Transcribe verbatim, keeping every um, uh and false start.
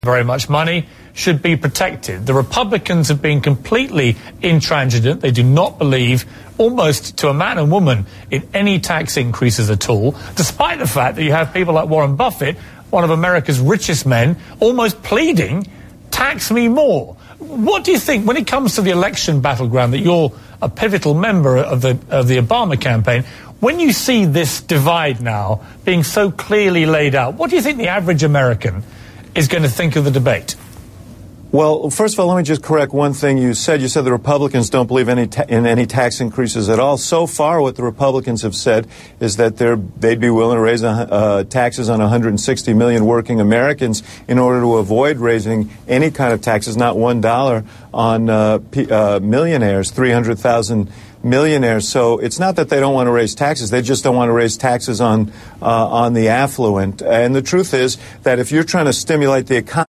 very much money should be protected. The Republicans have been completely intransigent. They do not believe, almost to a man and woman, in any tax increases at all, despite the fact that you have people like Warren Buffett, one of America's richest men, almost pleading, tax me more. What do you think, when it comes to the election battleground, that you're a pivotal member of the, of the Obama campaign, when you see this divide now being so clearly laid out, what do you think the average American is going to think of the debate? Well, first of all, let me just correct one thing you said. You said the Republicans don't believe any ta- in any tax increases at all. So far, what the Republicans have said is that they're, they'd be willing to raise uh, taxes on one hundred sixty million working Americans in order to avoid raising any kind of taxes, not one dollar on uh, p- uh, millionaires, three hundred thousand millionaires. So it's not that they don't want to raise taxes. They just don't want to raise taxes on uh, on the affluent. And the truth is that if you're trying to stimulate the economy,